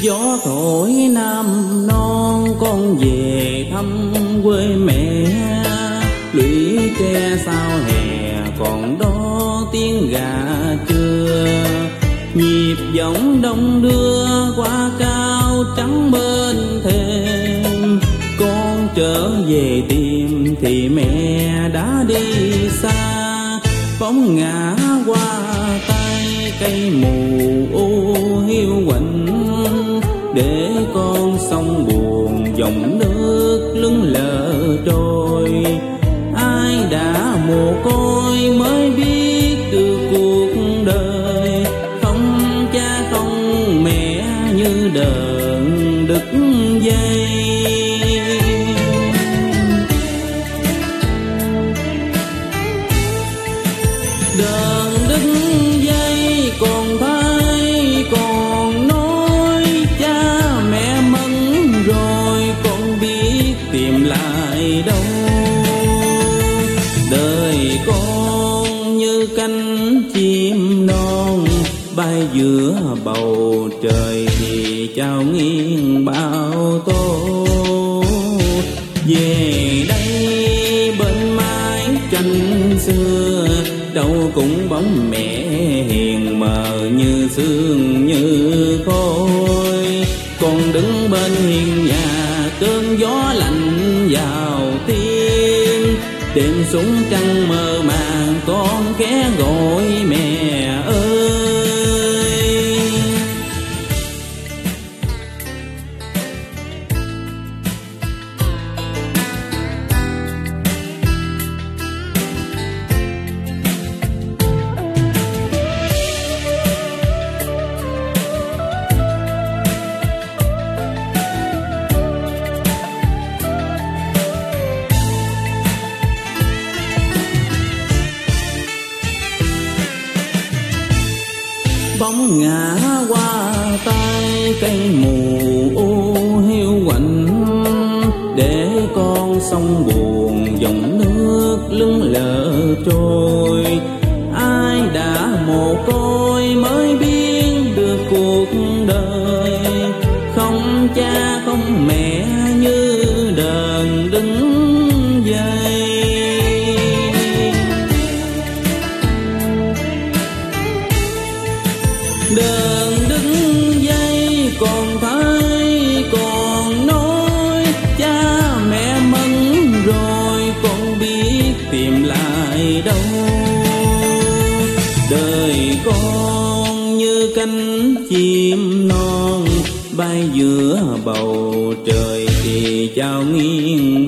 Gió thổi Nam Non con về thăm quê mẹ, lũy tre sao hè còn đó tiếng gà trưa. Nhịp giọng đông đưa qua cao trắng bên thềm, con trở về tìm thì mẹ đã đi xa. Bóng ngã qua tay cây mù u hiu quạnh, để con sông buồn dòng nước lững lờ trôi. Ai đã mồ côi mới biết được cuộc đời, không cha không mẹ như đờn đứt dây. Đờn đứt dây còn thấy còn nói cha mẹ mất rồi, con biết tìm lại đâu. Đời con như cánh chim non bay giữa bầu trời, thì trao nghiêng bao tố. Về đây bên mái tranh xưa, đâu cũng bóng mẹ hiền mờ như sương như khói. Con đứng bên hiên nhà cơn gió lạnh vào tim, đêm xuống trăng mơ màng con khẽ gọi mẹ ơi. Bóng ngã qua tay cây mù u hiu quạnh, để con sông buồn dòng nước lững lờ trôi. Ai đã mồ côi mới biết được cuộc đời, không cha không mẹ như đờn đứng dây. Đờn đứng dây còn thấy còn nói cha mẹ mất rồi, con biết tìm lại đâu. Đời con như cánh chim non bay giữa bầu trời, thì trao nghiêng